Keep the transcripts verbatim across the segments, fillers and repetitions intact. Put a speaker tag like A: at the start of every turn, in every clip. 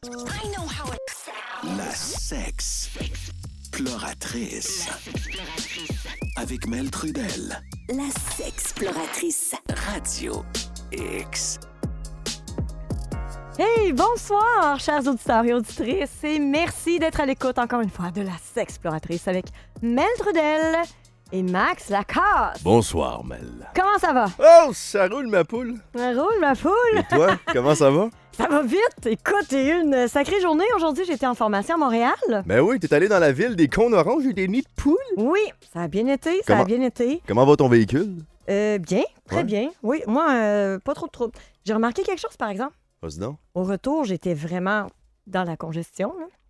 A: I know how it sounds.
B: La sexploratrice. Avec Mel Trudel.
C: La sexploratrice.
B: Radio X.
D: Hey, bonsoir, chers auditeurs et auditrices, et merci d'être à l'écoute encore une fois de la sexploratrice avec Mel Trudel et Max Lacasse.
E: Bonsoir, Mel.
D: Comment ça va?
E: Oh, ça roule, ma poule.
D: Ça roule, ma poule.
E: Et toi, comment ça va?
D: Ça va vite. Écoute, j'ai eu une sacrée journée. Aujourd'hui, j'étais en formation à Montréal.
E: Ben oui, t'es allé dans la ville des cônes oranges et des nids de poules.
D: Oui, ça a bien été, ça
E: Comment-
D: a bien été.
E: Comment va ton véhicule?
D: Euh, bien, très
E: Ouais.
D: bien. Oui, moi, euh, pas trop de trouble. J'ai remarqué quelque chose, par exemple.
E: Vas-y donc.
D: Au retour, j'étais vraiment dans la congestion.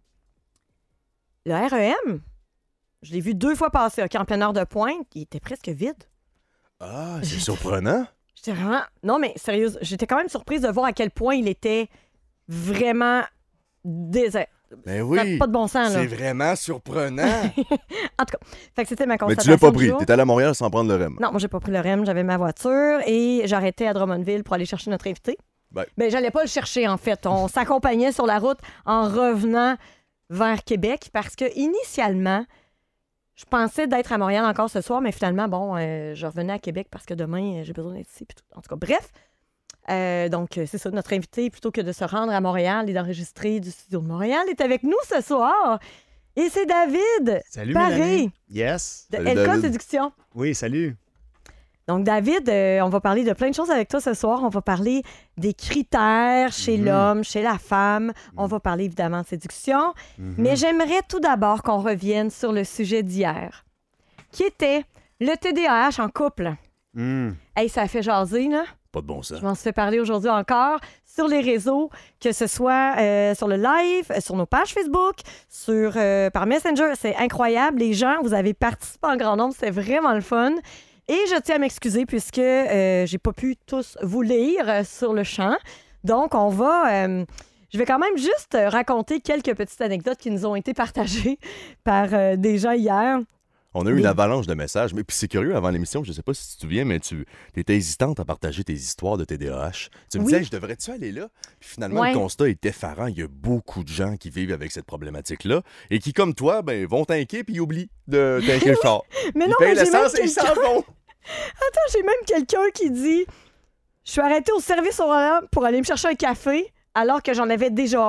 D: Là. Le R E M, je l'ai vu deux fois passer, OK, en pleine heure de pointe, il était presque vide.
E: Ah, c'est surprenant.
D: J'étais vraiment... Non, mais sérieuse, j'étais quand même surprise de voir à quel point il était vraiment désert.
E: Ben
D: Ça
E: oui,
D: n'a pas de bon sens, là.
E: c'est vraiment surprenant.
D: En tout cas, fait que c'était ma
E: Mais
D: constatation
E: tu l'as pas
D: du
E: pris,
D: jour.
E: t'es allé à Montréal sans prendre le R E M.
D: Non, moi, j'ai pas pris le R E M, j'avais ma voiture et j'arrêtais à Drummondville pour aller chercher notre invité.
E: Ben.
D: Ben, j'allais pas le chercher, en fait. On s'accompagnait sur la route en revenant vers Québec parce que, initialement, je pensais d'être à Montréal encore ce soir, mais finalement, bon, euh, je revenais à Québec parce que demain, euh, j'ai besoin d'être ici. Puis tout. En tout cas, bref. Euh, donc, euh, c'est ça, notre invité, plutôt que de se rendre à Montréal et d'enregistrer du studio de Montréal, est avec nous ce soir. Et c'est David
F: Salut,
D: Paré
F: Mélanie. Yes.
D: de
E: Salut,
D: L K
E: David.
D: Séduction.
F: Oui, salut.
D: Donc, David, euh, on va parler de plein de choses avec toi ce soir. On va parler des critères chez
F: Mhm.
D: l'homme, chez la femme. On va parler évidemment de séduction.
F: Mhm.
D: Mais j'aimerais tout d'abord qu'on revienne sur le sujet d'hier, qui était le T D A H en couple.
F: Mm.
D: Hey, ça a fait jaser, là.
E: Pas de bon sens.
D: Je m'en suis fait parler aujourd'hui encore sur les réseaux, que ce soit euh, sur le live, euh, sur nos pages Facebook, sur, euh, par Messenger. C'est incroyable. Les gens, vous avez participé en grand nombre. C'est vraiment le fun. Et je tiens à m'excuser puisque euh, j'ai pas pu tous vous lire euh, sur le champ. Donc, on va... euh, je vais quand même juste euh, raconter quelques petites anecdotes qui nous ont été partagées par euh, des gens hier.
E: On a eu
D: Oui.
E: une avalanche de messages, mais puis c'est curieux, avant l'émission, je sais pas si tu te souviens, mais tu étais hésitante à partager tes histoires de T D A H. Tu me
D: Oui.
E: disais, je devrais-tu aller là? Puis finalement,
D: Ouais.
E: le constat est effarant. Il y a beaucoup de gens qui vivent avec cette problématique-là et qui, comme toi, ben, vont tanker puis ils oublient de tanker le char.
D: Mais
E: Ils
D: non,
E: payent
D: mais j'ai même
E: l'essence et ils
D: quelqu'un...
E: s'en vont.
D: Attends, j'ai même quelqu'un qui dit « Je suis arrêté au service au volant pour aller me chercher un café alors que j'en avais déjà un. »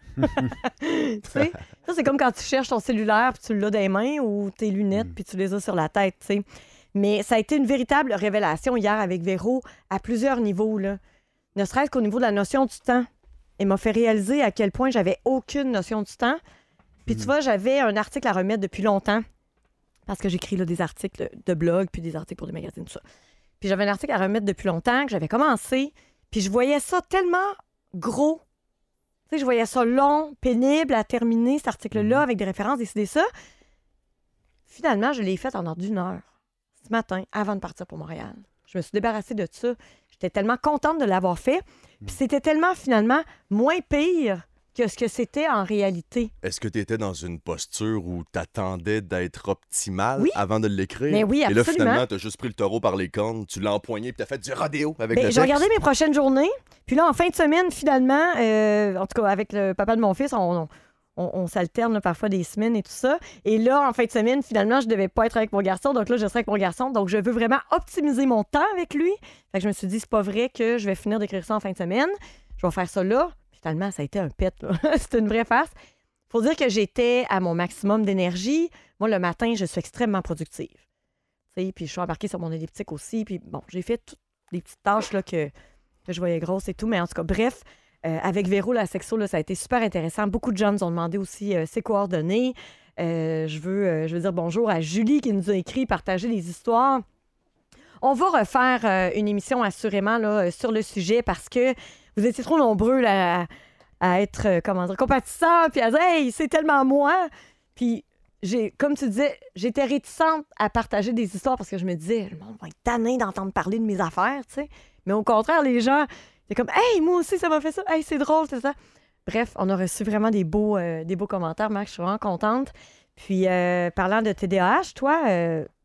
D: Tu sais, ça, c'est comme quand tu cherches ton cellulaire puis tu l'as dans les mains ou tes lunettes puis tu les as sur la tête, tu sais. Mais ça a été une véritable révélation hier avec Véro à plusieurs niveaux, là. Ne serait-ce qu'au niveau de la notion du temps. Elle m'a fait réaliser à quel point j'avais aucune notion du temps. Puis tu vois, j'avais un article à remettre depuis longtemps parce que j'écris là, des articles de blog puis des articles pour des magazines, tout ça. Puis j'avais un article à remettre depuis longtemps que j'avais commencé. Puis je voyais ça tellement gros. Tu sais, je voyais ça long, pénible à terminer, cet article-là, avec des références, décider ça. Finalement, je l'ai fait en ordre d'une heure, ce matin, avant de partir pour Montréal. Je me suis débarrassée de ça. J'étais tellement contente de l'avoir fait. Puis c'était tellement, finalement, moins pire que ce que c'était en réalité.
E: Est-ce que tu étais dans une posture où t'attendais d'être optimal
D: Oui.
E: avant de l'écrire?
D: Mais oui,
E: Et là,
D: absolument.
E: finalement, t'as juste pris le taureau par les cornes, tu l'as empoigné puis t'as fait du rodéo avec
D: Ben,
E: le
D: j'ai
E: texte.
D: regardé mes prochaines journées. Puis là, en fin de semaine, finalement, euh, en tout cas, avec le papa de mon fils, on, on, on s'alterne là, parfois des semaines et tout ça. Et là, en fin de semaine, finalement, je devais pas être avec mon garçon. Donc là, je serai avec mon garçon. Donc, je veux vraiment optimiser mon temps avec lui. Fait que je me suis dit, c'est pas vrai que je vais finir d'écrire ça en fin de semaine. Je vais faire ça là. Finalement, ça a été un pet, là. C'était une vraie farce. Faut dire que j'étais à mon maximum d'énergie. Moi, le matin, je suis extrêmement productive. Tu sais, puis je suis embarquée sur mon elliptique aussi. Puis bon, j'ai fait toutes les petites tâches là, que, que je voyais grosses et tout. Mais en tout cas, bref, euh, avec Véro, la sexo, là, ça a été super intéressant. Beaucoup de gens nous ont demandé aussi euh, ses coordonnées. Euh, je, veux, euh, je veux dire bonjour à Julie qui nous a écrit, partagé des histoires. On va refaire euh, une émission assurément là, euh, sur le sujet parce que vous étiez trop nombreux là, à, à être, euh, comment dire, compatissants, puis à dire « Hey, c'est tellement moi! » Puis, j'ai, comme tu disais, j'étais réticente à partager des histoires parce que je me disais « Le monde va être tanné d'entendre parler de mes affaires, tu sais. » Mais au contraire, les gens, c'est comme « Hey, moi aussi, ça m'a fait ça! Hey, c'est drôle, c'est ça! » Bref, on a reçu vraiment des beaux, euh, des beaux commentaires, Max, je suis vraiment contente. Puis, euh, parlant de T D A H, toi... Euh,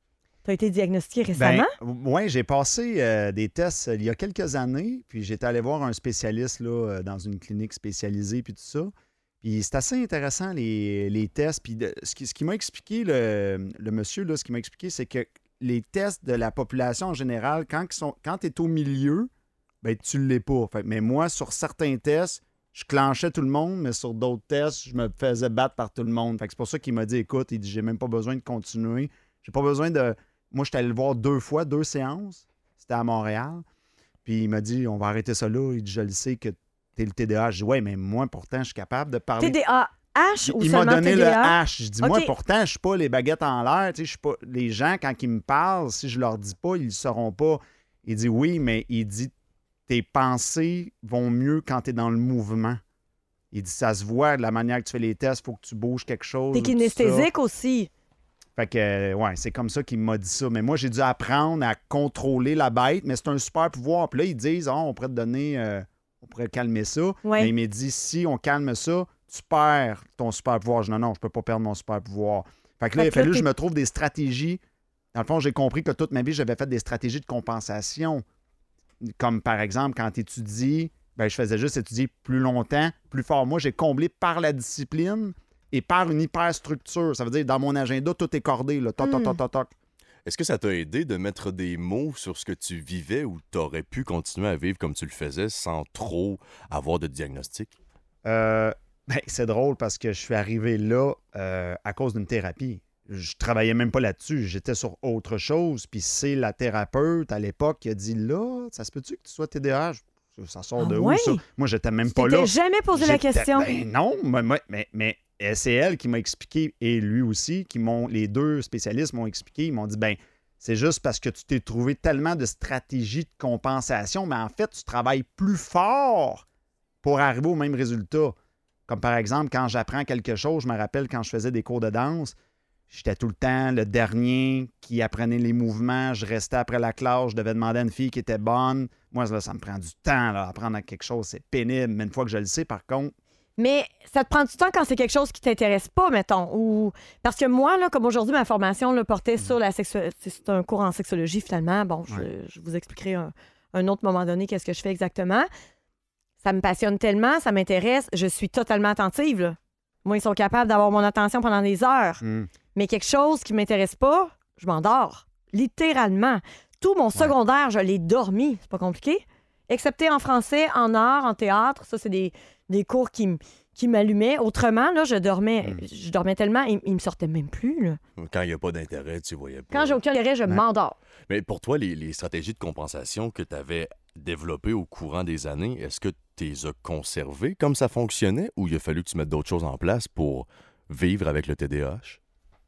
D: Tu as été diagnostiqué récemment?
F: Oui, j'ai passé euh, des tests euh, il y a quelques années, puis j'étais allé voir un spécialiste là, euh, dans une clinique spécialisée, puis tout ça. Puis c'est assez intéressant, les, les tests. Puis de- ce qui, ce qui m'a expliqué, le, le monsieur, là, ce qui m'a expliqué, c'est que les tests de la population en général, quand, ils sont, quand tu es au milieu, ben, tu ne l'es pas. Fait, mais moi, sur certains tests, je clenchais tout le monde, mais sur d'autres tests, je me faisais battre par tout le monde. Fait que c'est pour ça qu'il m'a dit, écoute, il dit, j'ai même pas besoin de continuer. J'ai pas besoin de... Moi, j'étais allé le voir deux fois, deux séances. C'était à Montréal. Puis il m'a dit, on va arrêter ça là. Il dit, je le sais que t'es le T D A H. Je dis, ouais, mais moi, pourtant, je suis capable de parler.
D: T D A H ou
F: Il m'a
D: seulement
F: donné
D: T D A?
F: le H. Je dis, moi,
D: OK.
F: pourtant, je suis pas les baguettes en l'air. Tu sais, je suis pas... Les gens, quand ils me parlent, si je leur dis pas, ils le sauront pas. Il dit, oui, mais il dit, tes pensées vont mieux quand tu es dans le mouvement. Il dit, ça se voit de la manière que tu fais les tests, il faut que tu bouges quelque chose.
D: T'es
F: ou tout ça.
D: kinesthésique aussi.
F: Fait que, euh, ouais, c'est comme ça qu'il m'a dit ça. Mais moi, j'ai dû apprendre à contrôler la bête, mais c'est un super pouvoir. Puis là, ils disent, oh, on pourrait te donner, euh, on pourrait calmer ça.
D: Ouais.
F: Mais il m'a dit, si on calme ça, tu perds ton super pouvoir. Je dis, non, non, je peux pas perdre mon super pouvoir. Fait que là,
D: Fait
F: il a
D: que là,
F: fallu que
D: t'es-
F: je me trouve des stratégies. Dans le fond, j'ai compris que toute ma vie, j'avais fait des stratégies de compensation. Comme par exemple, quand tu étudies, ben, je faisais juste étudier plus longtemps, plus fort. Moi, j'ai comblé par la discipline et par une hyperstructure. Ça veut dire, dans mon agenda, tout est cordé. Là. Toc, toc, toc, toc, toc.
E: Est-ce que ça t'a aidé de mettre des mots sur ce que tu vivais ou t'aurais pu continuer à vivre comme tu le faisais sans trop avoir de diagnostic?
F: Euh, ben, c'est drôle parce que je suis arrivé là euh, à cause d'une thérapie. Je travaillais même pas là-dessus. J'étais sur autre chose. Puis c'est la thérapeute à l'époque qui a dit, là, ça se peut-tu que tu sois T D A H? Ça sort
D: Ah
F: de
D: ouais?
F: où, ça? Moi, j'étais même
D: Tu
F: pas là.
D: t'étais jamais posé la
F: J'étais-
D: question.
F: Ben non, mais, mais, mais, mais c'est elle qui m'a expliqué, et lui aussi, qui m'ont, les deux spécialistes m'ont expliqué, ils m'ont dit, ben c'est juste parce que tu t'es trouvé tellement de stratégies de compensation, mais en fait, tu travailles plus fort pour arriver au même résultat. Comme par exemple, quand j'apprends quelque chose, je me rappelle quand je faisais des cours de danse, j'étais tout le temps le dernier qui apprenait les mouvements. Je restais après la classe, je devais demander à une fille qui était bonne. Moi, là, ça me prend du temps, là, apprendre à quelque chose, c'est pénible. Mais une fois que je le sais, par contre,
D: Mais ça te prend du temps quand c'est quelque chose qui t'intéresse pas, mettons. Ou... Parce que moi, là, comme aujourd'hui, ma formation là, portait sur la sexualité. C'est un cours en sexologie, finalement. Bon, je,
F: Ouais.
D: je vous expliquerai un, un autre moment donné qu'est-ce que je fais exactement. Ça me passionne tellement, ça m'intéresse. Je suis totalement attentive. Là. Moi, ils sont capables d'avoir mon attention pendant des heures.
F: hmm,
D: Mais quelque chose qui m'intéresse pas, je m'endors. Littéralement. Tout mon secondaire, je l'ai dormi. C'est pas compliqué. Excepté en français, en art, en théâtre. Ça, c'est des, des cours qui, m- qui m'allumaient. Autrement, là, je dormais.
F: Mm.
D: Je dormais tellement, il, il me sortait même plus. Là.
E: Quand il n'y a pas d'intérêt, tu voyais pas.
D: Quand j'ai aucun intérêt, je
F: Ouais.
D: m'endors.
E: Mais pour toi, les, les stratégies de compensation que tu avais développées au courant des années, est-ce que tu les as conservées comme ça fonctionnait ou il a fallu que tu mettes d'autres choses en place pour vivre avec le T D A H?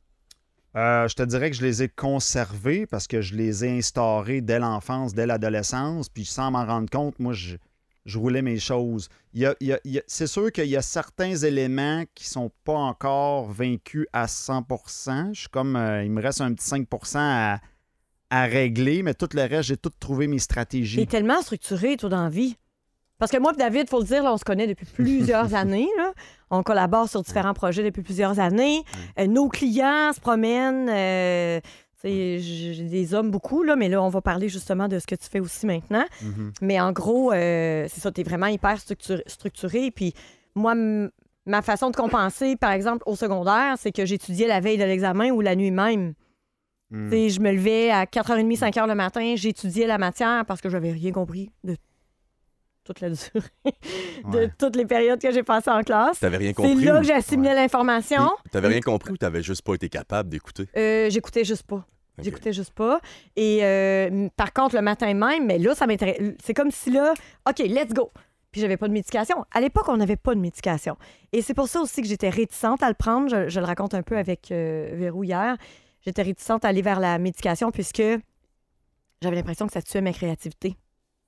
F: Euh, je te dirais que je les ai conservés parce que je les ai instaurés dès l'enfance, dès l'adolescence, puis sans m'en rendre compte, moi, je, je roulais mes choses. Il y a- il y a- il y a- c'est sûr qu'il y a certains éléments qui sont pas encore vaincus à cent pour cent. Je suis comme, euh, il me reste un petit cinq pour cent à, à régler, mais tout le reste, j'ai tout trouvé mes
D: T'es
F: stratégies.
D: tellement structuré, toi, dans la vie. Parce que moi et David, il faut le dire, là, on se connaît depuis plusieurs années. Là. On collabore sur différents projets depuis plusieurs années. Euh, nos clients se promènent. euh, tu sais, j'ai des hommes beaucoup, là, mais là, on va parler justement de ce que tu fais aussi maintenant.
F: Mhm.
D: Mais en gros, euh, c'est ça, tu es vraiment hyper structuré. structuré. Puis moi, m- ma façon de compenser, par exemple, au secondaire, c'est que j'étudiais la veille de l'examen ou la nuit même.
F: Mm.
D: Tu sais, je me levais à quatre heures trente, cinq heures le matin, j'étudiais la matière parce que je n'avais rien compris de toute la durée, de
F: Ouais.
D: toutes les périodes que j'ai passées en classe.
E: T'avais rien
D: C'est
E: compris?
D: là
E: ou-
D: que j'assimilais l'information.
E: Puis, T'avais rien compris ou t'avais juste pas été capable d'écouter?
D: Euh, j'écoutais juste pas.
E: Ok.
D: J'écoutais juste pas. Et euh, m- par contre, le matin même, mais là, ça m'intéresse. C'est comme si là, OK, let's go. Puis j'avais pas de médication. À l'époque, on n'avait pas de médication. Et c'est pour ça aussi que j'étais réticente à le prendre. Je, je le raconte un peu avec euh, Vérou hier. J'étais réticente à aller vers la médication puisque j'avais l'impression que ça tuait ma créativité.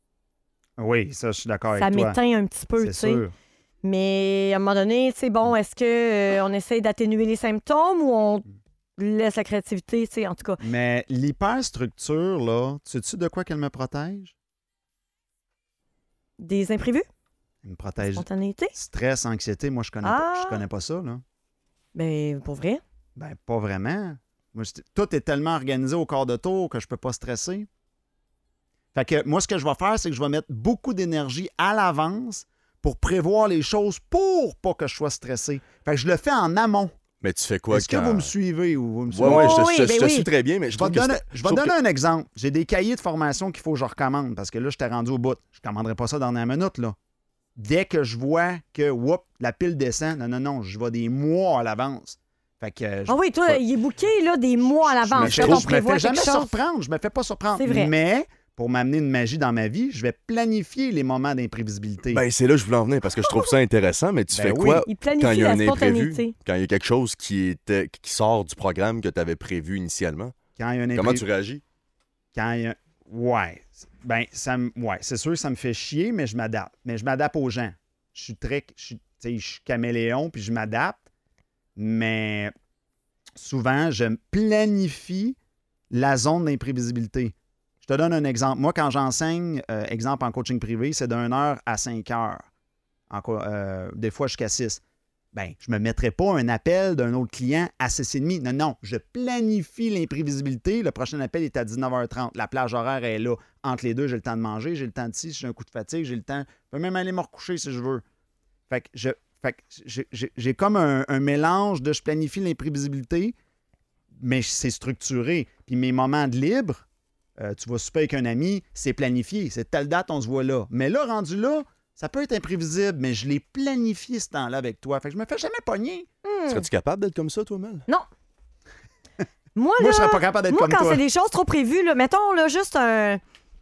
F: Oui, ça, je suis d'accord
D: Ça
F: avec toi.
D: m'éteint un petit peu, tu
F: C'est
D: sais.
F: sûr.
D: Mais à un moment donné, c'est bon, est-ce que euh, on essaye d'atténuer les symptômes ou on laisse la créativité, tu sais, en tout cas.
F: Mais l'hyperstructure, là, tu sais-tu de quoi qu'elle me protège?
D: Des imprévus?
F: Elle me protège
D: Spontanéité?
F: stress, anxiété. Moi, je connais,
D: Ah!
F: pas, je connais pas ça, là.
D: Ben, pour vrai.
F: Ben, pas vraiment. Moi, je- tout est tellement organisé au quart de tour que je peux pas stresser. Fait que moi, ce que je vais faire, c'est que je vais mettre beaucoup d'énergie à l'avance pour prévoir les choses pour pas que je sois stressé. Fait que je le fais en amont.
E: Mais tu fais quoi
F: Est-ce
E: quand...
F: que vous me suivez ou vous me
E: Ouais,
F: suivez?
E: ouais, je, te-
D: Oui,
E: je te-
D: ben
E: je te
D: oui.
E: suis très bien, mais je
F: Je vais
E: trouve
F: te
E: que
F: donner,
E: c'est-
F: je vais
E: trouve
F: donner
E: que-
F: un exemple. J'ai des cahiers de formation qu'il faut que je recommande parce que là, j'étais rendu au bout. Je ne commanderai pas ça dans la minute. Là. Dès que je vois que whoop, la pile descend, non, non, non, je vais des mois à l'avance. Fait que euh, je,
D: Ah oui, toi,
F: Ouais.
D: il est booké là, des mois à
F: je me
D: l'avance.
F: fais-
D: Quand on
F: je me
D: prévoit
F: fais jamais
D: quelque chose.
F: surprendre. Je me fais pas surprendre.
D: C'est vrai.
F: Mais pour m'amener une magie dans ma vie, je vais planifier les moments d'imprévisibilité.
E: Ben, c'est là que je voulais en venir parce que je trouve ça intéressant, mais tu
F: Ben
E: fais
F: oui.
E: quoi
D: Il
E: quand il
D: planifie
E: y a
D: la
E: un imprévu?
D: spontanéité.
E: Quand il y a quelque chose qui, était, qui sort du programme que tu avais prévu initialement?
F: Quand il y a un
E: Comment
F: imprévu-
E: tu réagis?
F: Quand il y a... Ouais. Ben, ça me... ouais, c'est sûr que ça me fait chier, mais je m'adapte. Mais je m'adapte aux gens. Je suis très... Je suis, tu sais, je suis caméléon, puis je m'adapte. Mais souvent, je planifie la zone d'imprévisibilité. Je te donne un exemple. Moi, quand j'enseigne, euh, exemple en coaching privé, c'est d'une heure à cinq heures. En co- euh, des fois jusqu'à six. Ben, je ne me mettrai pas un appel d'un autre client à six heures trente. Non, non, je planifie l'imprévisibilité. Le prochain appel est à dix-neuf heures trente. La plage horaire est là. Entre les deux, j'ai le temps de manger, j'ai le temps de ci, si j'ai un coup de fatigue, j'ai le temps. Je peux même aller me recoucher si je veux. Fait que je, fait que j'ai, j'ai- j'ai comme un, un mélange de je planifie l'imprévisibilité, mais c'est structuré. Puis mes moments de libre, euh, tu vas souper avec un ami, c'est planifié. C'est telle date, on se voit là. Mais là, rendu là, ça peut être imprévisible, mais je l'ai planifié ce temps-là avec toi. Fait que je me fais jamais pogner.
E: Serais-tu capable d'être comme ça, toi, Mel?
D: Non. Moi,
F: Moi,
D: là,
F: je serais pas capable d'être
D: moi
F: comme
D: quand
F: toi.
D: c'est des choses trop prévues, là, mettons là, juste un.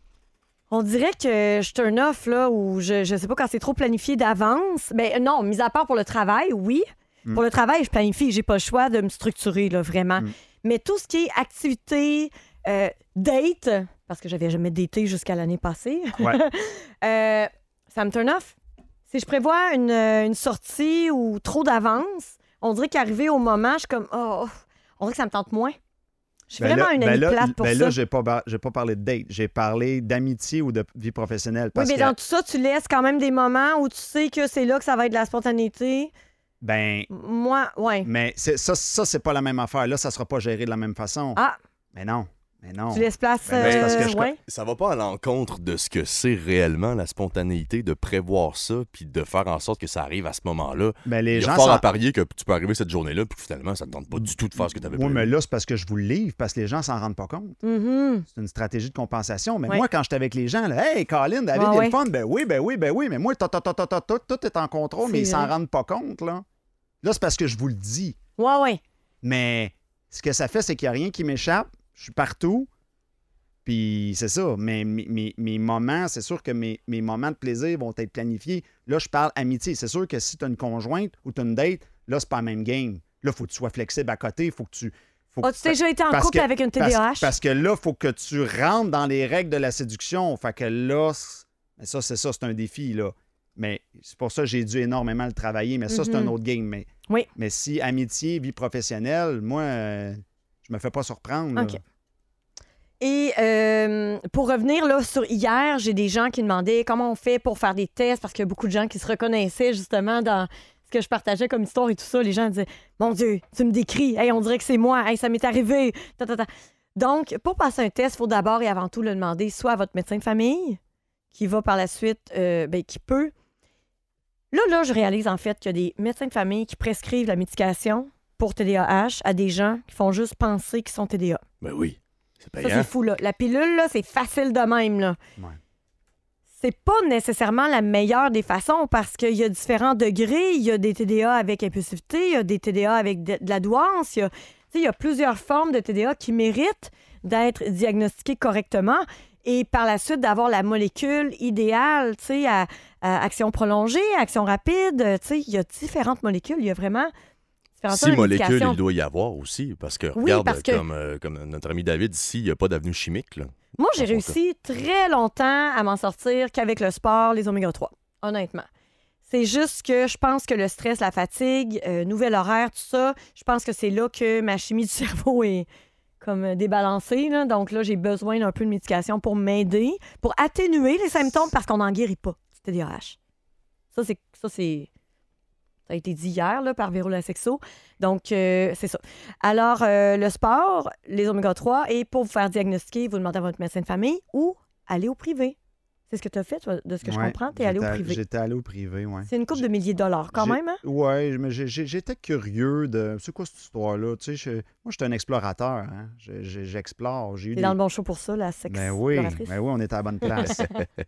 D: On dirait que je turn off, là, ou je, je sais pas, quand c'est trop planifié d'avance. Ben non, mis à part pour le travail, oui.
F: Mm.
D: Pour le travail, je planifie, j'ai pas le choix de me structurer, là, vraiment.
F: Mm.
D: Mais tout ce qui est activité, euh, date, parce que j'avais jamais daté jusqu'à l'année passée,
F: Ouais.
D: euh, ça me turn off. Si je prévois une, euh, une sortie ou trop d'avance, on dirait qu'arrivé au moment, je suis comme, oh, on dirait que ça me tente moins. Je suis
F: Ben
D: vraiment
F: là,
D: une
F: ben
D: amie
F: là,
D: plate pour
F: ben
D: ça.
F: là, j'ai pas, bar- j'ai pas parlé de date, j'ai parlé d'amitié ou de vie professionnelle.
D: Oui,
F: Parce
D: mais
F: que,
D: dans tout ça, tu laisses quand même des moments où tu sais que c'est là que ça va être de la spontanéité.
F: ben,
D: Moi, ouais.
F: mais c'est, ça, ça, c'est pas la même affaire. Là, ça sera pas géré de la même façon.
D: Ah,
F: Mais non, mais non.
D: tu laisses place.
F: Ben, ben, c'est parce que
D: euh,
F: je-
D: ouais.
E: Ça va pas à l'encontre de ce que c'est réellement la spontanéité, de prévoir ça, puis de faire en sorte que ça arrive à ce moment-là.
F: Ben,
E: Il
F: les
E: y a
F: gens
E: fort
F: s'en-
E: à parier que tu peux arriver cette journée-là, puis finalement, ça te tente pas du tout de faire ce que tu avais
F: Oui,
E: prévu.
F: mais là, c'est parce que je vous le livre, parce que les gens s'en rendent pas compte.
D: Mhm.
F: C'est une stratégie de compensation. Mais
D: Ouais.
F: moi, quand j'étais avec les gens, là, hey, Colin, David,
D: Ah
F: il y a
D: ouais.
F: le fun. Ben oui, ben oui, ben oui. Mais moi, tout, tout, tout, tout, tout, tout, tout est en contrôle, mais
D: C'est
F: ils s'en
D: vrai.
F: rendent pas compte, là. Là, c'est parce que je vous le dis.
D: Ouais, ouais.
F: Mais ce que ça fait, c'est qu'il n'y a rien qui m'échappe. Je suis partout. Puis c'est ça. Mais mes, mes- mes moments, c'est sûr que mes, mes moments de plaisir vont être planifiés. Là, je parle amitié. C'est sûr que si tu as une conjointe ou tu as une date, là, c'est pas la même game. Là, il faut que tu sois flexible à côté. Il faut que tu. Faut
D: As-tu déjà été en
F: parce
D: couple
F: que-
D: avec une T D A H?
F: Parce, parce que là, il faut que tu rentres dans les règles de la séduction. Fait que là, c'est- mais ça, c'est ça, c'est un défi, là. Mais c'est pour ça que j'ai dû énormément le travailler. Mais ça, c'est un
D: Mhm.
F: autre game. Mais,
D: Oui.
F: mais si amitié, vie professionnelle, moi, euh, je me fais pas surprendre. là.
D: OK. Et euh, pour revenir là, sur hier, j'ai des gens qui demandaient comment on fait pour faire des tests parce qu'il y a beaucoup de gens qui se reconnaissaient justement dans ce que je partageais comme histoire et tout ça. Les gens disaient « Mon Dieu, tu me décris. Hey, on dirait que c'est moi. Hey, ça m'est arrivé. Ta, ta, ta. » Donc, pour passer un test, il faut d'abord et avant tout le demander soit à votre médecin de famille, qui va par la suite, euh, ben, qui peut. Là, là, je réalise en fait qu'il y a des médecins de famille qui prescrivent la médication pour T D A H à des gens qui font juste penser qu'ils sont T D A.
E: Ben oui, c'est
D: Ça,
E: payant.
D: c'est fou, là. La pilule, là, c'est facile de même, là.
F: Ouais.
D: C'est pas nécessairement la meilleure des façons parce qu'il y a différents degrés. Il y a des T D A avec impulsivité, il y a des T D A avec de, de la douance. Il y a, tu sais, il y a plusieurs formes de T D A qui méritent d'être diagnostiquées correctement et par la suite d'avoir la molécule idéale, tu sais, à, à action prolongée, action rapide. Tu sais, il y a différentes molécules. Il y a vraiment différentes
E: Six
D: sortes de
E: molécules,
D: médications.
E: il doit y avoir aussi, parce que
D: Oui,
E: regarde,
D: parce que-
E: Comme, euh, comme notre ami David ici, il n'y a pas d'avenue chimique. Là.
D: Moi, j'ai
E: Dans son
D: réussi très longtemps à m'en sortir qu'avec le sport, les oméga trois, honnêtement. C'est juste que je pense que le stress, la fatigue, euh, nouvel horaire, tout ça, je pense que c'est là que ma chimie du cerveau est comme euh, débalancée. Là. Donc là, j'ai besoin d'un peu de médication pour m'aider, pour atténuer les symptômes parce qu'on n'en guérit pas du T D A H. Ça, c'est... Ça, c'est... Ça a été dit hier là, par Véro Lasexo. Donc, euh, c'est ça. Alors, euh, le sport, les oméga trois, et pour vous faire diagnostiquer, vous demandez à votre médecin de famille ou aller au privé. C'est ce que tu as fait, toi, de ce que
F: Ouais,
D: je comprends? Tu es allé au
F: j'étais-
D: privé.
F: J'étais allé au privé, oui.
D: C'est une couple de milliers de dollars quand même, hein?
F: Oui, mais j'ai- j'ai- j'étais curieux de. C'est quoi cette histoire-là? Tu sais, je- moi, j'étais un explorateur. Hein? Je- je- J'explore. J'ai eu
D: T'es
F: des...
D: dans le bon show pour ça, la sexe
F: Ben oui,
D: exploratrice.
F: ben oui, on était à la bonne place.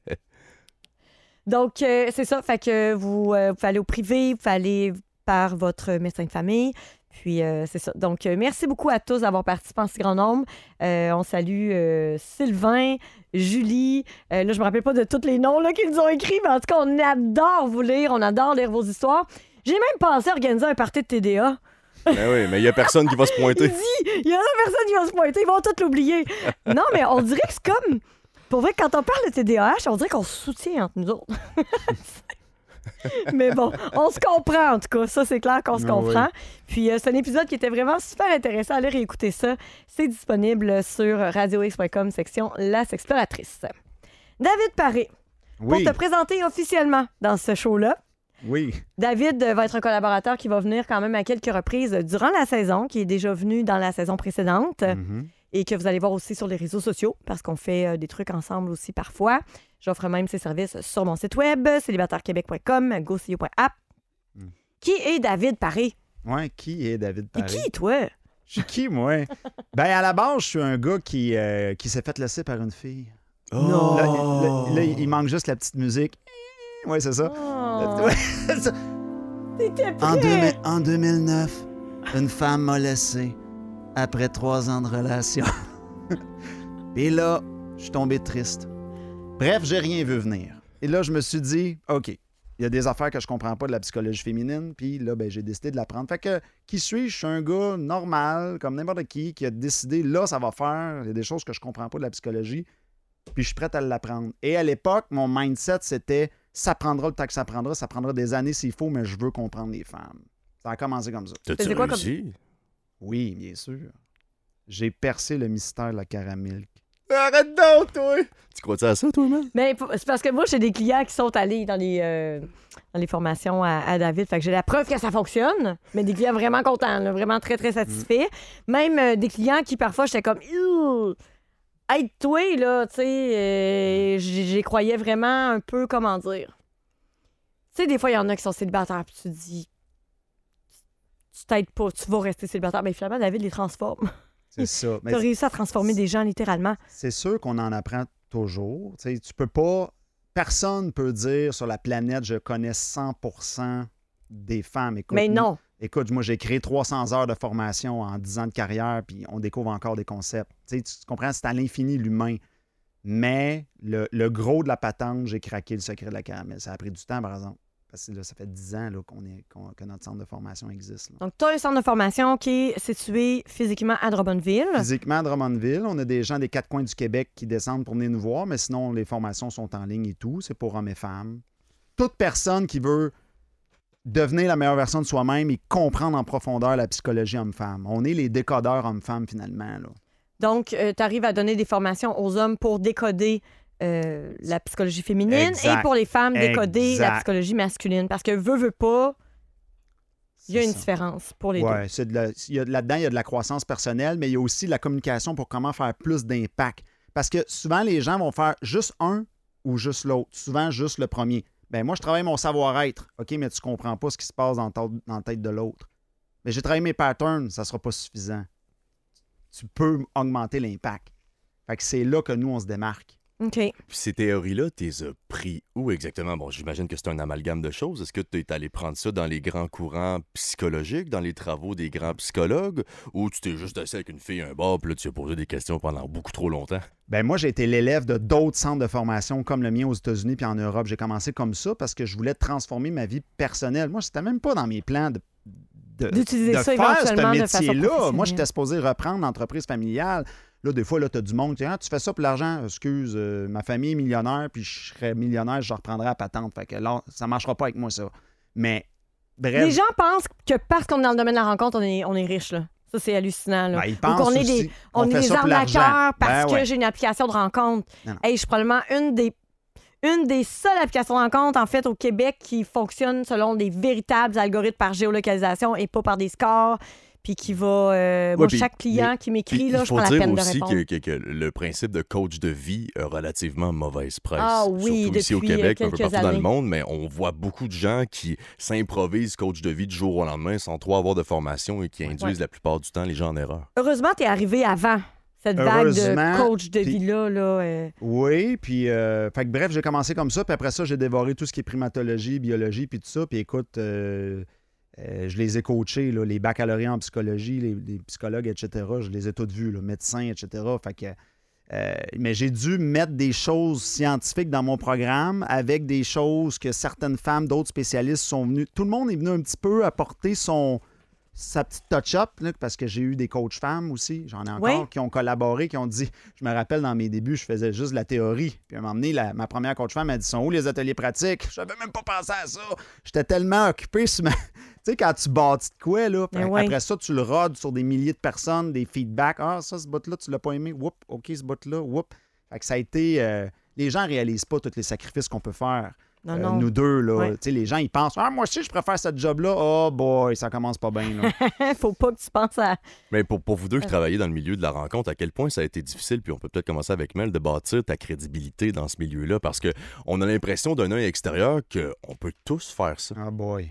D: Donc, euh, c'est ça. Fait que vous, euh, vous pouvez aller au privé, vous pouvez aller par votre médecin de famille. Puis, euh, c'est ça. Donc, euh, merci beaucoup à tous d'avoir participé en si grand nombre. Euh, on salue euh, Sylvain, Julie. Euh, là, je me rappelle pas de tous les noms là, qu'ils nous ont écrits, mais en tout cas, on adore vous lire. On adore lire vos histoires. J'ai même pensé à organiser un party de T D A.
E: Ben oui, mais il y a personne qui va se
D: Il
E: pointer.
D: dit, il y en a personne qui va se pointer. Ils vont tous l'oublier. Non, mais on dirait que c'est comme... Pour vrai, quand on parle de T D A H, on dirait qu'on se soutient entre nous autres. Mais bon, on se comprend en tout cas. Ça, c'est clair qu'on se
F: Ah
D: comprend.
F: oui.
D: Puis, euh, c'est un épisode qui était vraiment super intéressant. Allez réécouter ça. C'est disponible sur radio x point com, section Las Exploratrices. David Paré, pour
F: Oui,
D: te présenter officiellement dans ce show-là.
F: oui.
D: David euh, va être un collaborateur qui va venir quand même à quelques reprises durant la saison, qui est déjà venu dans la saison précédente.
F: Mhm.
D: Et que vous allez voir aussi sur les réseaux sociaux, parce qu'on fait euh, des trucs ensemble aussi parfois. J'offre même ces services sur mon site web, célibataire québec point com, go c u point app.
F: Mm.
D: Qui est David Paré?
F: Ouais, qui est David
D: T'es
F: Paré?
D: qui, toi?
F: Je suis qui, moi? Ben, à la base, je suis un gars qui, euh, qui s'est fait laisser par une fille.
D: Non.
F: Là, là, là, il manque juste la petite musique. Ouais, c'est ça.
D: Oh,
F: Ouais, c'est ça.
D: t'étais prêt?
F: En, deux mille en deux mille neuf, une femme m'a laissé après trois ans de relation. Puis là, je suis tombé triste. Bref, j'ai rien vu venir. Et là, je me suis dit, OK, il y a des affaires que je comprends pas de la psychologie féminine, puis là, ben, j'ai décidé de l'apprendre. Fait que, qui suis-je? Je suis un gars normal, comme n'importe qui, qui a décidé, là, ça va faire. Il y a des choses que je comprends pas de la psychologie, puis je suis prêt à l'apprendre. Et à l'époque, mon mindset, c'était, ça prendra le temps que ça prendra, ça prendra des années s'il faut, mais je veux comprendre les femmes. Ça a commencé comme ça.
E: T'as-tu
D: Faisais quoi comme-
E: réussi?
F: Oui, bien sûr. J'ai percé le mystère de la caramilk.
E: Arrête donc, toi! Tu crois-tu à ça, toi, man?
D: Mais p- c'est parce que moi, j'ai des clients qui sont allés dans les, euh, dans les formations à, à David. Fait que j'ai la preuve que ça fonctionne. Mais des clients vraiment contents, là, vraiment très, très satisfaits. Même euh, des clients qui, parfois, j'étais comme... Ew! Aide-toi, là, tu sais. euh, j'y j'y croyais vraiment un peu, comment dire. Tu sais, des fois, il y en a qui sont célibataires, puis tu te dis... Tu t'aides pas, tu vas rester célibataire. Mais finalement, David les transforme.
F: C'est ça. Mais
D: Tu as réussi à transformer des gens, littéralement.
F: c'est sûr qu'on en apprend toujours. Tu sais, tu peux pas... Personne peut dire sur la planète, je connais cent pour cent des femmes. Écoute,
D: Mais non.
F: Écoute, moi, j'ai créé trois cents heures de formation en dix ans de carrière, puis on découvre encore des concepts. Tu sais, tu comprends, c'est à l'infini l'humain. Mais le, le gros de la patente, j'ai craqué le secret de la caramel. Ça a pris du temps, par exemple. Parce que là, ça fait dix ans là, qu'on est, qu'on- que notre centre de formation existe. là.
D: Donc, tu as un centre de formation qui est situé physiquement à Drummondville.
F: Physiquement, à Drummondville, on a des gens des quatre coins du Québec qui descendent pour venir nous voir, mais sinon, les formations sont en ligne et tout. C'est pour hommes et femmes. Toute personne qui veut devenir la meilleure version de soi-même et comprendre en profondeur la psychologie homme-femme. On est les décodeurs homme-femme, finalement. Là.
D: Donc, tu arrives à donner des formations aux hommes pour décoder euh, la psychologie féminine
F: Exact.
D: et pour les femmes, décoder
F: Exact.
D: la psychologie masculine. Parce que veut, veut pas, il y a
F: C'est
D: une
F: ça.
D: différence pour les deux.
F: Ouais, c'est de la- il y a- là-dedans, il y a de la croissance personnelle, mais il y a aussi de la communication pour comment faire plus d'impact. Parce que souvent, les gens vont faire juste un ou juste l'autre. Souvent, juste le premier. Ben moi, je travaille mon savoir-être. OK, mais tu comprends pas ce qui se passe dans, ta- dans la tête de l'autre. Mais j'ai travaillé mes patterns, ça sera pas suffisant. Tu peux augmenter l'impact. Fait que c'est là que nous, on se démarque.
D: OK.
E: Puis ces théories-là, t'es as pris où exactement? Bon, j'imagine que c'est un amalgame de choses. Est-ce que tu es allé prendre ça dans les grands courants psychologiques, dans les travaux des grands psychologues, ou tu t'es juste assis avec une fille à un bar, puis là, tu as posé des questions pendant beaucoup trop longtemps?
F: Ben moi, j'ai été l'élève de d'autres centres de formation comme le mien aux États-Unis puis en Europe. J'ai commencé comme ça parce que je voulais transformer ma vie personnelle. Moi, c'était même pas dans mes plans de, de,
D: D'utiliser
F: de
D: ça
F: faire ce
D: éventuellement de façon
F: métier-là.
D: professionnelle.
F: Moi, j'étais supposé reprendre l'entreprise familiale. Là, des fois, là, tu as du monde qui dit ah, tu fais ça pour l'argent. Excuse, euh, ma famille est millionnaire, puis je serais millionnaire, je reprendrai la patente. Fait que là, ça marchera pas avec moi, ça. Mais, bref.
D: Les gens pensent que parce qu'on est dans le domaine de la rencontre, on est, on est riche, là. Ça, c'est hallucinant, là.
F: Ben, ils
D: Ou
F: pensent
D: qu'on est
F: aussi
D: des,
F: qu'on
D: on est
F: fait
D: des
F: ça pour l'argent.
D: arnaqueurs parce
F: Ben
D: que
F: ouais.
D: j'ai une application de rencontre.
F: Non, non.
D: Hey, je suis probablement une des une des seules applications de rencontre, en fait, au Québec qui fonctionne selon des véritables algorithmes par géolocalisation et pas par des scores. Puis qui va... Euh,
E: Ouais,
D: moi,
E: puis
D: chaque client
E: les-
D: qui m'écrit, là,
E: il
D: je
E: faut
D: prends la
E: dire
D: peine de
E: aussi
D: répondre.
E: que, que- que le principe de coach de vie a relativement mauvaise presse.
D: Ah oui,
E: Surtout ici au
D: depuis,
E: Québec,
D: euh,
E: un peu
D: quelques
E: partout dans le
D: années.
E: monde, mais on voit beaucoup de gens qui s'improvisent coach de vie du jour au lendemain sans trop avoir de formation et qui induisent
D: Ouais.
E: la plupart du temps les gens en erreur.
D: Heureusement, t'es arrivé avant cette vague de
F: Heureusement,
D: coach de
F: puis-
D: vie-là. Là, euh.
F: Oui, puis euh, fait que bref, j'ai commencé comme ça, puis après ça, j'ai dévoré tout ce qui est primatologie, biologie, puis tout ça, puis écoute, euh, euh, je les ai coachés, là, les baccalauréats en psychologie, les, les psychologues, et cetera, je les ai tous vus, là, médecins, et cetera. Fait que, euh, mais j'ai dû mettre des choses scientifiques dans mon programme avec des choses que certaines femmes, d'autres spécialistes sont venus. Tout le monde est venu un petit peu apporter son... sa petite touch-up, là, parce que j'ai eu des coachs femmes aussi, j'en ai encore,
D: Oui.
F: qui ont collaboré, qui ont dit, je me rappelle dans mes débuts, je faisais juste de la théorie. Puis à un moment donné, la- ma première coach femme m'a dit, sont où les ateliers pratiques? Je n'avais même pas pensé à ça. J'étais tellement occupé sur ma... Tu sais, quand tu bâtis de quoi, là, puis
D: Mais oui.
F: après ça, tu le rodes sur des milliers de personnes, des feedbacks. Ah, ça, ce bout-là, tu l'as pas aimé. Whoop, OK, ce bout-là, whoop. Fait que ça a été... euh, Les gens réalisent pas tous les sacrifices qu'on peut faire.
D: Non,
F: Euh,
D: non.
F: nous deux, là.
D: Ouais.
F: Tu sais, les gens, ils pensent, ah, moi aussi, je préfère cette job-là. Oh boy, ça commence pas bien, là.
D: Faut pas que tu penses à...
E: Mais pour, pour vous deux qui travaillez dans le milieu de la rencontre, à quel point ça a été difficile, puis on peut peut-être commencer avec Mel, de bâtir ta crédibilité dans ce milieu-là, parce qu'on a l'impression d'un œil extérieur qu'on peut tous faire ça.
F: Ah boy.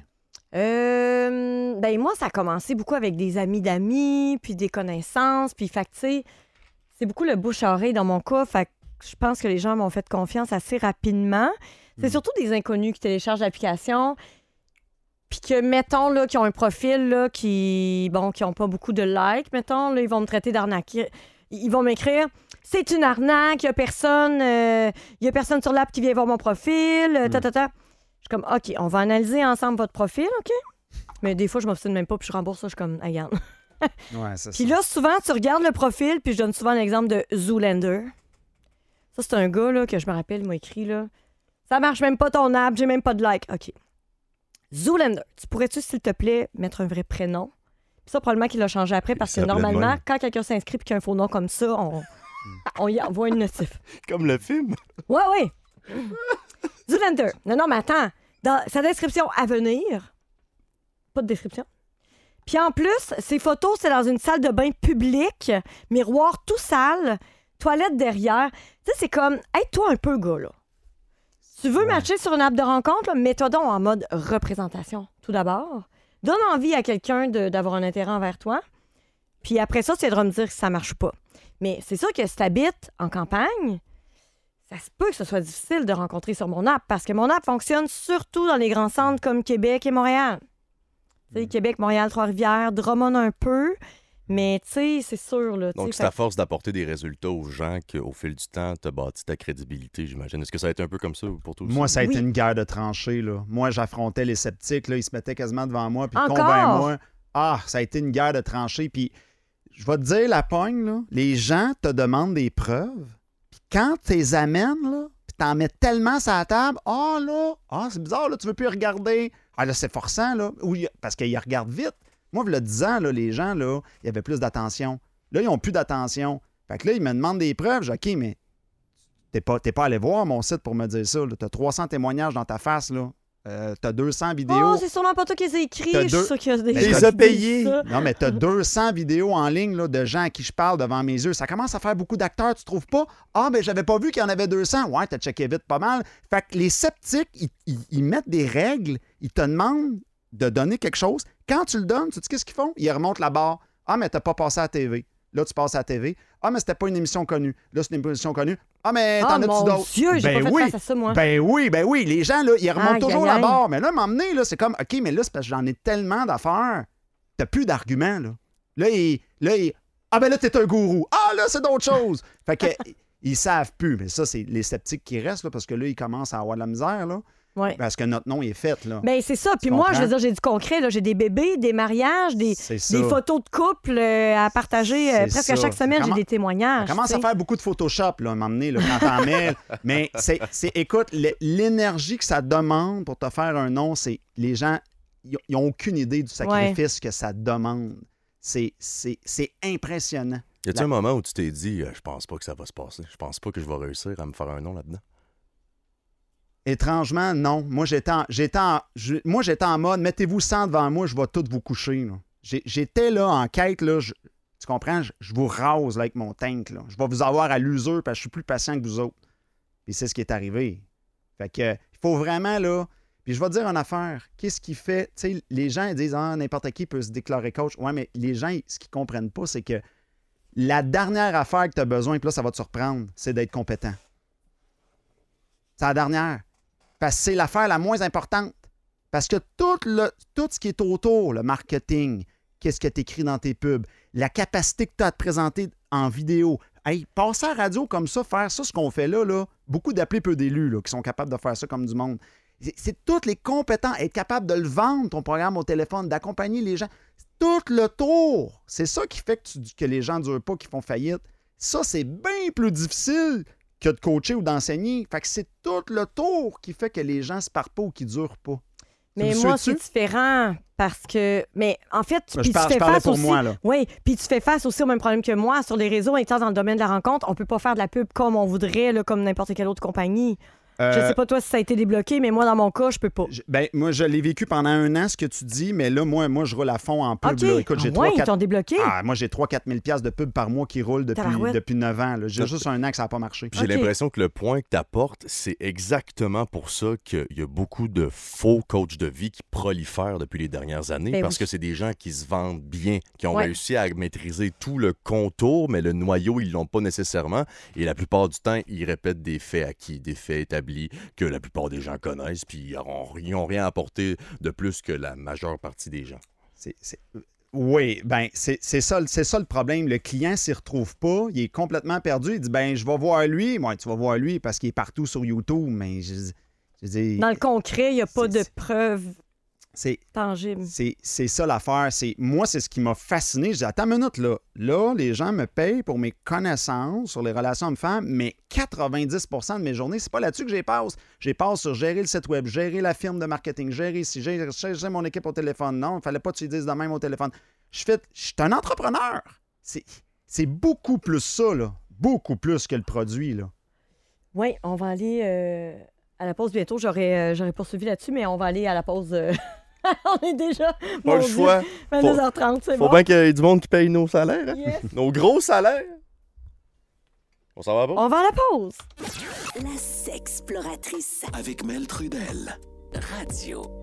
D: Euh, ben moi, ça a commencé beaucoup avec des amis d'amis, puis des connaissances, puis fait que, tu sais, c'est beaucoup le bouche-à-oreille dans mon cas, fait que je pense que les gens m'ont fait confiance assez rapidement. C'est
F: Mm.
D: surtout des inconnus qui téléchargent l'application, puis que, mettons, là, qui ont un profil, là, qui, bon, qui ont pas beaucoup de likes, mettons, là, ils vont me traiter d'arnaqueur. Ils vont m'écrire « C'est une arnaque, il y a personne, euh, il y a personne sur l'app qui vient voir mon profil, euh, ta, ta, ta. » Je suis comme « OK, on va analyser ensemble votre profil, OK? » Mais des fois, je m'obstine même pas, puis je rembourse ça, je suis comme ah, « Regarde. »
F: Ouais, c'est ça.
D: Puis là, souvent, tu regardes le profil, puis je donne souvent l'exemple de Zoolander. Ça, c'est un gars, là, que je me rappelle, il m'a écrit, là. « Ça marche même pas ton app, j'ai même pas de like. » OK. Zoolander, tu pourrais-tu, s'il te plaît, mettre un vrai prénom? Puis ça, probablement qu'il l'a changé après, parce
E: Il
D: que
E: s'appelait de
D: normalement,
E: même.
D: quand quelqu'un s'inscrit et qu'il y a un faux nom comme ça, on, on y envoie une notif.
E: Comme le film.
D: Ouais, ouais. Zoolander. Non, non, mais attends. Dans sa description à venir, pas de description. Puis en plus, ses photos, c'est dans une salle de bain publique, miroir tout sale, toilette derrière. Tu sais, c'est comme, aide-toi un peu, gars, là. Tu veux
F: Ouais.
D: matcher sur une app de rencontre, là, mets-toi donc en mode représentation, tout d'abord. Donne envie à quelqu'un de- d'avoir un intérêt envers toi. Puis après ça, tu viendras me dire si ça marche pas. Mais c'est sûr que si tu habites en campagne, ça se peut que ce soit difficile de rencontrer sur mon app parce que mon app fonctionne surtout dans les grands centres comme Québec et Montréal. Tu sais, Québec, Montréal, Trois-Rivières, Drummond un peu, mais tu sais, c'est sûr. Là, tu
E: Donc,
D: sais,
E: c'est
D: fait-
E: à force d'apporter des résultats aux gens qu'au fil du temps, tu as bâti ta crédibilité, j'imagine. Est-ce que ça a été un peu comme ça pour toi aussi?
F: Moi, ça a été
D: Oui.
F: une guerre de tranchées, là. Moi, j'affrontais les sceptiques, là. Ils se mettaient quasiment devant moi, puis
D: Encore?
F: convainc-moi. Ah, ça a été une guerre de tranchées. Puis, je vais te dire, la pogne, là, les gens te demandent des preuves, puis quand tu les amènes, là, puis t'en mets tellement sur la table, ah, là, ah, c'est bizarre, là, tu veux plus regarder. Ah, là, c'est forçant, là. Oui, parce qu'ils regardent vite. Moi, il y a dix ans, là, les gens, là, il y avait plus d'attention. Là, ils n'ont plus d'attention. Fait que là, ils me demandent des preuves. Je dis, OK, mais t'es pas, t'es pas allé voir mon site pour me dire ça. Tu as trois cents témoignages dans ta face, là. Euh, tu as deux cents vidéos.
D: Oh, c'est sûrement pas toi qui les as écrits.
F: T'as
D: Je suis
F: deux-
D: sûre qu'il y a des
F: Mais
D: gens
F: les
D: qui
F: as
D: disent
F: payés.
D: ça.
F: Non, mais tu as deux cents vidéos en ligne là, de gens à qui je parle devant mes yeux. Ça commence à faire beaucoup d'acteurs, tu trouves pas? Ah, ben j'avais pas vu qu'il y en avait deux cents. Ouais, t'as checké vite pas mal. Fait que les sceptiques, ils, ils- ils mettent des règles, ils te demandent de donner quelque chose. Quand tu le donnes, tu sais qu'est-ce qu'ils font? Ils remontent la barre. Ah, mais t'as pas passé à la T V. Là, tu passes à la T V. Ah, mais c'était pas une émission connue. Là, c'est une émission connue. Ah, mais
D: Ah,
F: t'en as-tu
D: mon
F: d'autres?
D: Dieu, j'ai
F: Ben
D: pas fait
F: oui.
D: face à ça, moi.
F: Ben oui, ben oui. Les gens, là, ils remontent
D: Aïe,
F: toujours
D: aïe,
F: la
D: aïe.
F: barre. Mais là, m'emmener, là, c'est comme, OK, mais là, c'est parce que j'en ai tellement d'affaires. T'as plus d'arguments, là. Là, ils, là, ils- ah, ben là, t'es un gourou. Ah, là, c'est d'autres choses. Fait que, ils savent plus. Mais ça, c'est les sceptiques qui restent, là, parce que là, ils commencent à avoir de la misère, là.
D: Ouais.
F: Parce que notre nom est fait, là.
D: Ben, c'est ça. Puis
F: Tu
D: moi, je
F: comprends?
D: veux dire, j'ai du concret. là. J'ai des bébés, des mariages, des,
F: C'est ça.
D: des photos de couple euh, à partager euh,
F: C'est
D: presque
F: ça.
D: à chaque semaine.
F: Comment-
D: J'ai des témoignages.
F: Ça commence
D: tu
F: à
D: sais.
F: faire beaucoup de Photoshop, là, à m'emmener, là, quand t'en mets. Mais c'est, c'est, écoute, le- l'énergie que ça demande pour te faire un nom, c'est les gens, ils ils ont aucune idée du sacrifice que ça demande. C'est, c'est, c'est impressionnant.
E: Y a-t-il
F: La-
E: un moment où tu t'es dit, euh, je pense pas que ça va se passer, je pense pas que je vais réussir à me faire un nom là-dedans?
F: Étrangement, non. Moi, j'étais en, j'étais en, je- moi, j'étais en mode, mettez-vous cent devant moi, je vais tout vous coucher. Là. J'ai- j'étais là en quête, là, je- tu comprends? Je, je vous rase là, avec mon tank. Là. Je vais vous avoir à l'usure parce que je suis plus patient que vous autres. Puis c'est ce qui est arrivé. Fait que, il faut vraiment, là... Puis je vais te dire une affaire. Qu'est-ce qui fait... Tu sais, les gens ils disent, ah, n'importe qui peut se déclarer coach. Ouais, mais les gens, ce qu'ils comprennent pas, c'est que la dernière affaire que tu as besoin, puis là, ça va te surprendre, c'est d'être compétent. C'est la dernière. Parce que c'est l'affaire la moins importante. Parce que tout, le, tout ce qui est autour, le marketing, qu'est-ce que tu écris dans tes pubs, la capacité que tu as à te présenter en vidéo. Hey, passer à la radio comme ça, faire ça, ce qu'on fait là, là beaucoup d'appelés peu d'élus là, qui sont capables de faire ça comme du monde. C'est, c'est tous les compétents, être capable de le vendre, ton programme au téléphone, d'accompagner les gens. C'est tout le tour. C'est ça qui fait que, tu, que les gens ne durent pas, qu'ils font faillite. Ça, c'est bien plus difficile que de coacher ou d'enseigner. Fait que c'est tout le tour qui fait que les gens se partent pas ou qui durent pas.
D: Mais
F: Tu me
D: moi,
F: suis-tu?
D: c'est différent parce que. Mais en fait, tu,
F: Ben,
D: puis
F: je, par-
D: tu
F: je
D: fais
F: parlais
D: face
F: pour
D: aussi.
F: moi, là.
D: Oui, puis tu fais face aussi au même problème que moi. Sur les réseaux, étant dans le domaine de la rencontre, on peut pas faire de la pub comme on voudrait, là, comme n'importe quelle autre compagnie.
F: Euh,
D: Je sais pas toi si ça a été débloqué, mais moi, dans mon cas, je peux pas.
F: je- ben, moi, je l'ai vécu pendant un an, ce que tu dis, mais là, moi, moi je roule à fond en pub.
D: OK.
F: Là. Écoute, j'ai
D: Ah
F: trois
D: ouais, ils
F: quatre
D: t'ont débloqué?
F: Ah, moi, j'ai trois à quatre mille dollars de pub par mois qui roulent depuis,
D: Tabarouette.
F: depuis neuf ans. là. J'ai juste un an que ça n'a pas marché.
E: J'ai
D: Ok.
E: l'impression que le point que tu apportes, c'est exactement pour ça qu'il y a beaucoup de faux coachs de vie qui prolifèrent depuis les dernières années,
D: Ben
E: parce
D: oui.
E: que c'est des gens qui se vendent bien, qui ont
D: Ouais.
E: réussi à maîtriser tout le contour, mais le noyau, ils l'ont pas nécessairement. Et la plupart du temps, ils répètent des faits acquis, des faits établis que la plupart des gens connaissent, puis ils n'ont rien apporté de plus que la majeure partie des gens.
F: C'est, c'est- Oui, ben c'est, c'est, ça, c'est ça le problème. Le client s'y retrouve pas, il est complètement perdu. Il dit, ben je vais voir lui. Moi, tu vas voir lui parce qu'il est partout sur YouTube, mais je, je dis...
D: Dans le concret, il n'y a pas
F: C'est-
D: de preuves
F: c'est,
D: tangibles.
F: C'est, c'est ça l'affaire. C'est, moi, c'est ce qui m'a fasciné. Je dis, attends une minute, là. Là, les gens me payent pour mes connaissances sur les relations hommes-femmes, mais quatre-vingt-dix pour cent de mes journées, c'est pas là-dessus que j'y passe. J'y passe sur gérer le site web, gérer la firme de marketing, gérer si gérer, gérer mon équipe au téléphone. Non, il fallait pas que tu lui dises de même au téléphone. Je fais, je suis un entrepreneur. C'est, c'est beaucoup plus ça, là. Beaucoup plus que le produit, là.
D: Oui, on va aller euh, à la pause bientôt. J'aurais, euh, j'aurais poursuivi là-dessus, mais on va aller à la pause. euh, on est déjà.
E: Pas
D: mon
E: le
D: Dieu,
E: choix.
D: vingt-deux heures trente, c'est
E: Faut
D: bon.
E: bien qu'il y ait du monde qui paye nos salaires, hein?
D: Yes.
E: Nos gros salaires. On s'en va pas?
D: On va à la pause.
C: La sexploratrice.
B: Avec Mel Trudel. Radio